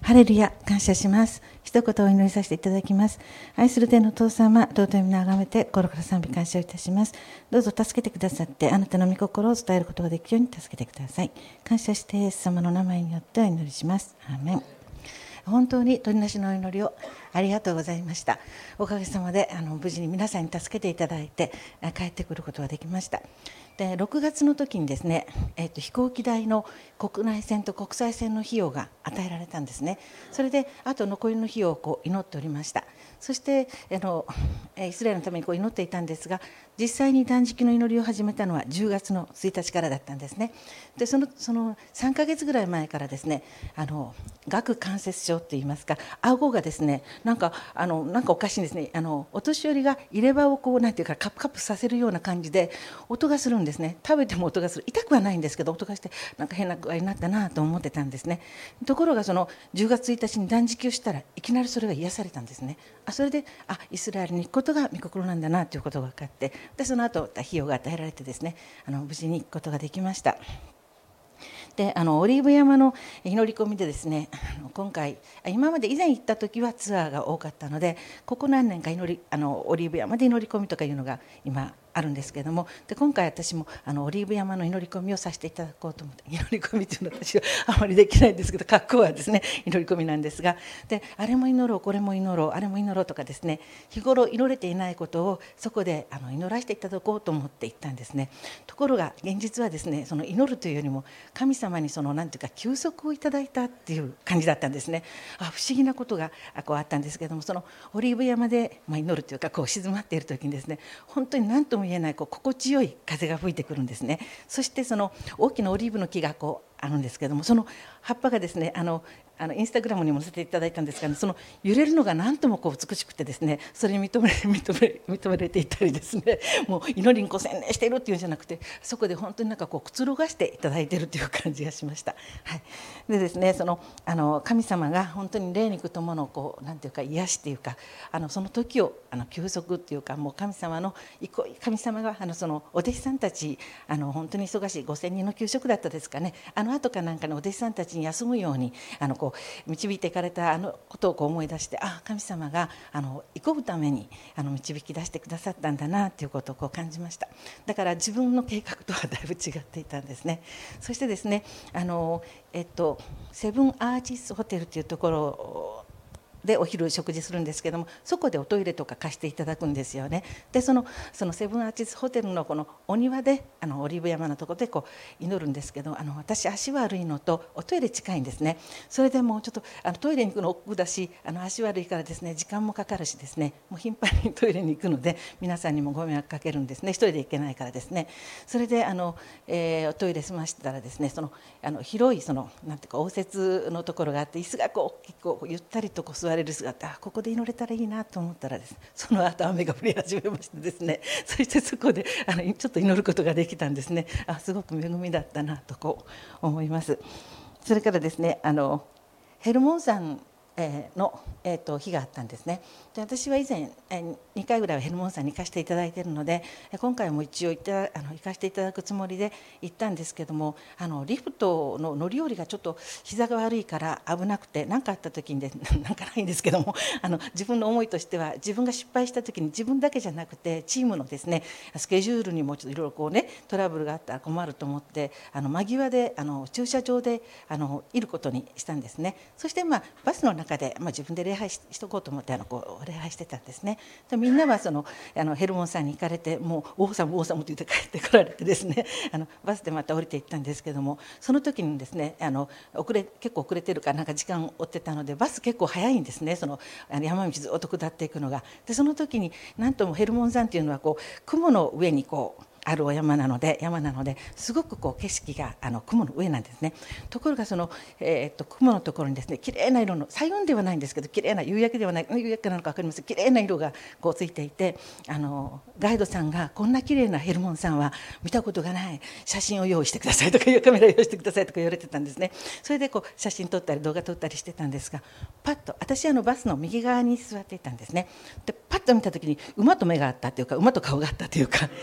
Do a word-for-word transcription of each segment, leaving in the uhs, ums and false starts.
ハレルヤ、感謝します。一言お祈りさせていただきます。愛する天のお父様、尊い皆をあがめて心から賛美感謝をいたします。どうぞ助けてくださって、あなたの御心を伝えることができるように助けてください。感謝してイエス様の名前によってお祈りします。アーメン。本当に取りなしのお祈りをありがとうございました。おかげさまであの無事に皆さんに助けていただいて帰ってくることができました。でろくがつの時にですね、えー、と飛行機代の国内線と国際線の費用が与えられたんですね。それであと残りの費用をこう祈っておりました。そしてあのイスラエルのためにこう祈っていたんですが、実際に断食の祈りを始めたのはじゅうがつのついたちからだったんですね。でそのそのさんかげつぐらい前からですね、あの顎関節症といいますか、顎がですねなんかあのなんかおかしいんですね。あのお年寄りが入れ歯をこうなんていうかカップカップさせるような感じで音がするんですね。食べても音がする。痛くはないんですけど音がしてなんか変な具合になったなと思ってたんですね。ところがそのじゅうがつついたちに断食をしたらいきなりそれが癒されたんですね。あそれであイスラエルに行くことが御心なんだなということが分かって、でその後費用が与えられてですね、あの無事に行くことができました。であのオリーブ山の祈り込みでですね、今回今まで以前行った時はツアーが多かったので、ここ何年か祈りあのオリーブ山で祈り込みとかいうのが今あるんですけれども、で今回私もあのオリーブ山の祈り込みをさせていただこうと思って、祈り込みというのは私はあまりできないんですけど、格好はですね祈り込みなんですが、であれも祈ろうこれも祈ろうあれも祈ろうとかですね、日頃祈れていないことをそこであの祈らせていただこうと思って行ったんですね。ところが現実はですね、その祈るというよりも神様にそのなんていうか休息をいただいたっていう感じだったんですね。あ不思議なことがこうあったんですけれども、そのオリーブ山で、まあ、祈るというかこう静まっている時にですね、本当に何とも言えないこう心地よい風が吹いてくるんですね。そしてその大きなオリーブの木がこうあるんですけれども、その葉っぱがですねあのあのインスタグラムにも載せていただいたんですが、ね、その揺れるのが何ともこう美しくてですね、それに認め認め認められていたりですね、もう祈りにこう専念しているっていうんじゃなくて、そこで本当になんかこうくつろがしていただいているという感じがしました。はい、でですね、そのあの神様が本当に霊肉とものこうなんていうか癒しっていうか、あのその時をあの休息っていうか、もう神様の神様があのそのお弟子さんたち、あの本当に忙しいごせんにんの給食だったですかね、あの後かなんかのお弟子さんたちに休むようにあのこう導いていかれたあのことをこう思い出して、あ神様があの生こぶためにあの導き出してくださったんだなということをこう感じました。だから自分の計画とはだいぶ違っていたんですね。そしてですね、あの、えっと、セブンアーチスホテルというところでお昼食事するんですけども、そこでおトイレとか貸していただくんですよね。でそのそのセブンアーチスホテルのこのお庭であのオリーブ山のところでこう祈るんですけど、あの私足悪いのとおトイレ近いんですね。それでもうちょっとあのトイレに行くの億劫だし、あの足悪いからですね時間もかかるしですね、もう頻繁にトイレに行くので皆さんにもご迷惑かけるんですね。一人で行けないからですね。それであの、えー、トイレ済ましてたらですね、そのあの広いそのなんていうか応接のところがあって、椅子がこう結構ゆったりとこう座れる姿、あここで祈れたらいいなと思ったらです、ね、その後雨が降り始めましてですね、そしてそこであのちょっと祈ることができたんですね。あすごく恵みだったなとこう思います。それからですね、あのヘルモン山の、えー、と日があったんですね。で私は以前にかいぐらいはヘルモン山に行かせていただいているので、今回も一応行ったあの行かせていただくつもりで行ったんですけども、あのリフトの乗り降りがちょっと膝が悪いから危なくて、何かあった時にでなんかないんですけども、あの自分の思いとしては自分が失敗した時に自分だけじゃなくてチームのですねスケジュールにもちょっといろいろこうねトラブルがあったら困ると思って、あの間際であの駐車場であのいることにしたんですね。そしてまあバスの中で、まあ、自分で礼拝 し, しとこうと思ってあのこう礼拝してたんですね。でみんなはそのあのヘルモン山に行かれて、もう王様王様と言って帰ってこられてですね、あのバスでまた降りていったんですけども、その時にですねあの遅れ結構遅れてるからなんか時間を追ってたので、バス結構早いんですね。そのあの山道ずっと下っていくのが。でその時になんともヘルモン山っていうのはこう雲の上にこうあるお山なので山なのですごくこう景色があの雲の上なんですね。ところがその、えー、っと雲のところにですね綺麗な色の彩雲ではないんですけど、綺麗な夕焼けではない夕焼けなのか分かりません、綺麗な色がこうついていて、あのガイドさんがこんな綺麗なヘルモン山は見たことがない、写真を用意してくださいとかいうカメラ用意してくださいとか言われてたんですね。それでこう写真撮ったり動画撮ったりしてたんですが、パッと私あのバスの右側に座っていたんですね。でパッと見た時に馬と目があったというか馬と顔があったというか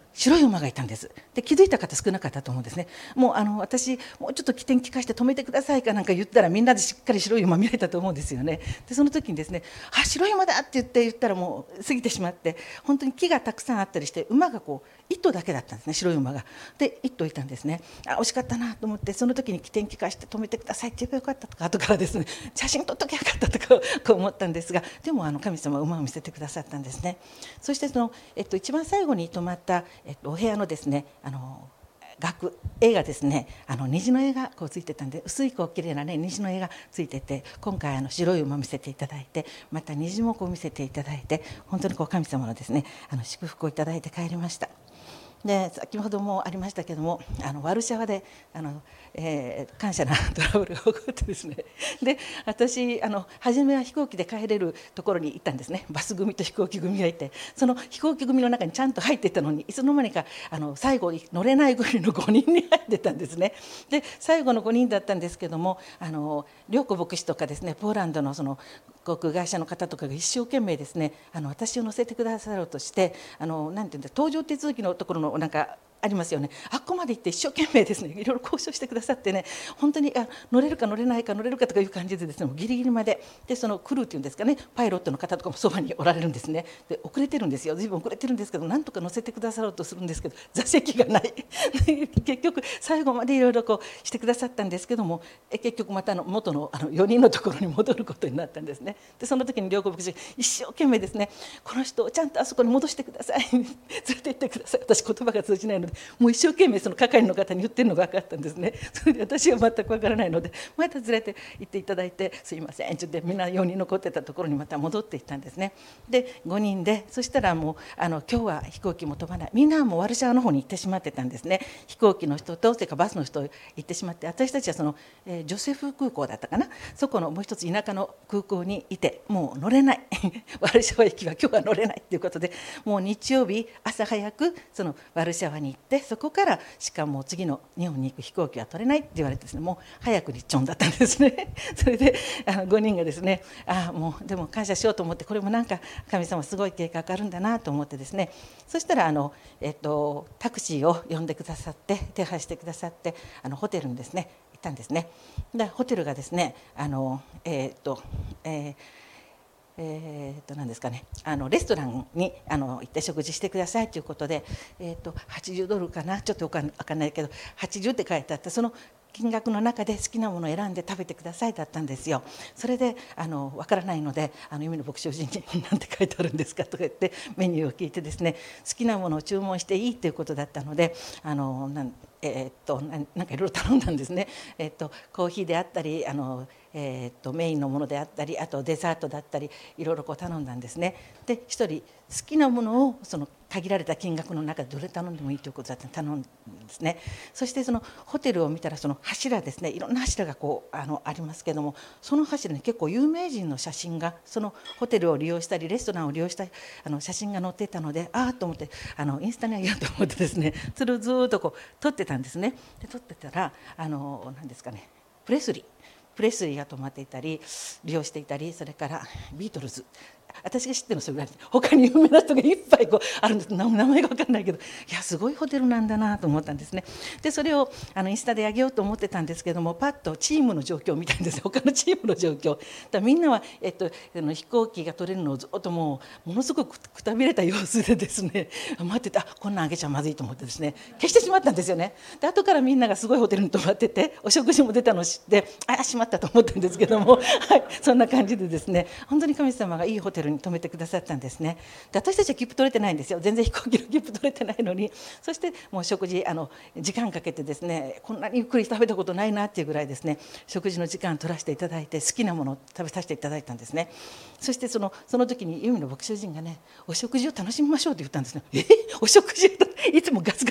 白い馬がいたんです。で気づいた方少なかったと思うんですね。もうあの私もうちょっと起点聞かして止めてくださいかなんか言ったらみんなでしっかり白い馬見れたと思うんですよね。でその時にですね、あ白い馬だって言って言ったらもう過ぎてしまって、本当に木がたくさんあったりして馬がこう一頭だけだったんですね、白い馬が。で一頭いたんですね。あ惜しかったなと思って、その時に起点聞かして止めてくださいって言えばよかったとか、後からですね写真撮っときゃよかったとかこう思ったんですが、でもあの神様は馬を見せてくださったんですね。そしてその、えっと、一番最後に泊まった、えっと、お部屋のですねあの額絵がですね、あの虹の絵がこうついてたんで、薄いこう綺麗なね虹の絵がついてて、今回あの白い馬を見せていただいて、また虹もこう見せていただいて、本当にこう神様のですねあの祝福をいただいて帰りました。で先ほどもありましたけども、あのワルシャワであの、えー、感謝なトラブルが起こってですね、で私あの初めは飛行機で帰れるところに行ったんですね。バス組と飛行機組がいて、その飛行機組の中にちゃんと入っていったのに、いつの間にかあの最後乗れない組のごにんに入ってたんですね。で最後のごにんだったんですけども、あの良子牧師とかですね、ポーランドのその航空会社の方とかが一生懸命ですね、あの私を乗せてくださろうとして、あのなんていうんだ、搭乗手続きのところのなんかありますよね、あっこまで行って一生懸命ですねいろいろ交渉してくださってね、本当にあ乗れるか乗れないか乗れるかとかいう感じでですね、もうギリギリまで、でそのクルーっていうんですかね、パイロットの方とかもそばにおられるんですね。で遅れてるんですよ、随分遅れてるんですけど、なんとか乗せてくださろうとするんですけど座席がない結局最後までいろいろこうしてくださったんですけども、え結局またあの元のあのよにんのところに戻ることになったんですね。でその時に良子牧師一生懸命ですね、この人をちゃんとあそこに戻してください連れて行ってください、私言葉が通じないのでもう一生懸命その係の方に言ってるのが分かったんですね。それで私は全く分からないのでまた連れて行っていただいて、すいませんちょっとみんなよにん残ってたところにまた戻っていったんですね。でごにんで、そしたらもうあの今日は飛行機も飛ばない、みんなはもうワルシャワの方に行ってしまってたんですね。飛行機の人とそれからバスの人行ってしまって、私たちはその、えー、ジョセフ空港だったかな、そこのもう一つ田舎の空港にいて、もう乗れないワルシャワ駅は今日は乗れないということで、もう日曜日朝早くそのワルシャワに行って、そこからしかも次の日本に行く飛行機は取れないって言われてですね、もう早くにちょんだったんですねそれであのごにんがですね、あもうでも感謝しようと思って、これもなんか神様すごい計画あるんだなと思ってですね、そしたらあの、えっと、タクシーを呼んでくださって、手配してくださって、あのホテルにですね行ったんですね。でホテルがですね、あのえー、っとえーえー、と何ですかね、あのレストランにあの行って食事してくださいということで、えー、とはちじゅうドルかな、ちょっと分かんないけどはちじゅうって書いてあった、その金額の中で好きなものを選んで食べてくださいだったんですよ。それであの分からないので、あの由美の牧師夫人に何て書いてあるんですかとか言ってメニューを聞いてですね、好きなものを注文していいということだったので、あのなんえー、っとななんかいろいろ頼んだんですね。えー、っとコーヒーであったり、あのえー、っとメインのものであったり、あとデザートだったり、いろいろこう頼んだんですね。で一人好きなものをその限られた金額の中でどれ頼んでもいいということだって頼んだんですね。そしてそのホテルを見たら、その柱ですね、いろんな柱がこう あのありますけども、その柱に結構有名人の写真が、そのホテルを利用したりレストランを利用したあの写真が載っていたので、ああと思ってあのインスタにあげようと思ってですね、それをずっとこう撮ってたんですね。で撮ってたらあの何ですかね、プレスリープレスリーが泊まっていたり利用していたり、それからビートルズ、私が知ってるのそれぐらい、他に有名な人がいっぱいこうあるんです。名前が分かんないけど、いやすごいホテルなんだなと思ったんですね。でそれをあのインスタで上げようと思ってたんですけども、パッとチームの状況を見たんです。他のチームの状況だ、みんなは、えっと、あの飛行機が取れるのをずっともうものすごくくたびれた様子でですね待ってて、あこんなんあげちゃまずいと思ってですね消してしまったんですよね。で後からみんながすごいホテルに泊まってて、お食事も出たのを知って、あしまったと思ったんですけども、はい、そんな感じでですね、本当に神様がいいホテルに泊めてくださったんですね。で私たちは切符取れてないんですよ。全然飛行機の切符取れてないのに、そしてもう食事あの時間かけてですね、こんなにゆっくり食べたことないなっていうぐらいですね、食事の時間取らせていただいて、好きなものを食べさせていただいたんですね。そしてそのその時に由美の牧師夫人がね、お食事を楽しみましょうと言ったんですね。えお食事をいつもガツガツガツガツ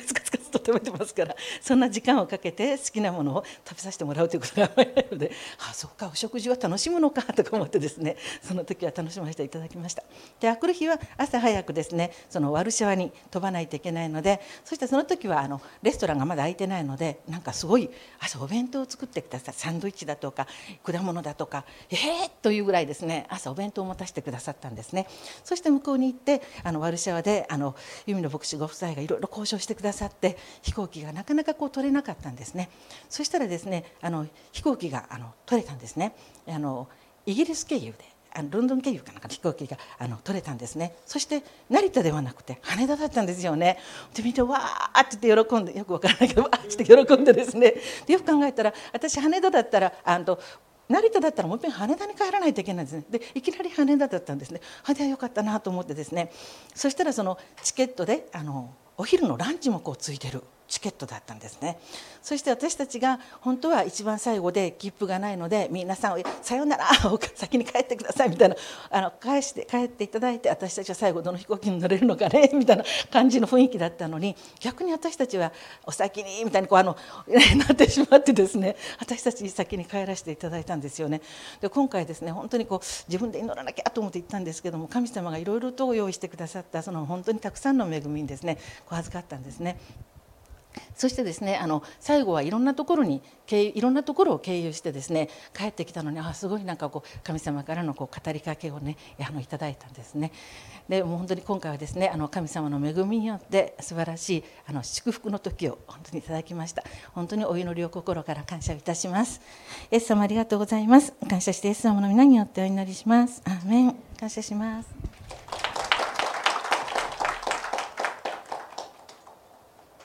ずっと食べてますから、そんな時間をかけて好きなものを食べさせてもらうということがあまりないので、あそうかお食事は楽しむのかとか思ってですね、その時は楽しませていただきました。であくる日は朝早くですね、そのワルシャワに飛ばないといけないので、そしてその時はあのレストランがまだ開いてないので、なんかすごい朝お弁当を作ってください、サンドイッチだとか果物だとか、えーというぐらいですね、朝お弁当を持たせてくださったんですね。そして向こうに行ってあのワルシャワであの弓野牧師ご夫妻がいろいろ交渉してくださって、飛行機がなかなかこう取れなかったんですね。そしたらですね、あの飛行機があの取れたんですね。あのイギリス経由であのロンドン経由かなんか飛行機があの取れたんですね。そして成田ではなくて羽田だったんですよね。でみんなわーって言って喜んで、よくわからないけどわーって喜んでですね、でよく考えたら私羽田だったらあの成田だったらもう一遍羽田に帰らないといけないんですね。でいきなり羽田だったんですね。羽田はよかったなと思ってですね、そしたらそのチケットであのお昼のランチもこうついてるチケットだったんですね。そして私たちが本当は一番最後で切符がないので、皆さんさようなら先に帰ってくださいみたいな、あの返して帰っていただいて、私たちは最後どの飛行機に乗れるのかねみたいな感じの雰囲気だったのに、逆に私たちはお先にみたいにこうあのなってしまってですね、私たちに先に帰らせていただいたんですよね。で今回ですね、本当にこう自分で祈らなきゃと思って行ったんですけども、神様がいろいろと用意してくださったその本当にたくさんの恵みにですねこう預かったんですね。そしてですね、あの最後はいろんなところにいろんなところを経由してですね帰ってきたのに、あすごいなんかこう神様からのこう語りかけをねあのいただいたんですね。でもう本当に今回はですね、あの神様の恵みによって素晴らしいあの祝福の時を本当にいただきました。本当にお祈りを心から感謝いたします。イエス様ありがとうございます。感謝してイエス様の皆によってお祈りします。アーメン。感謝します。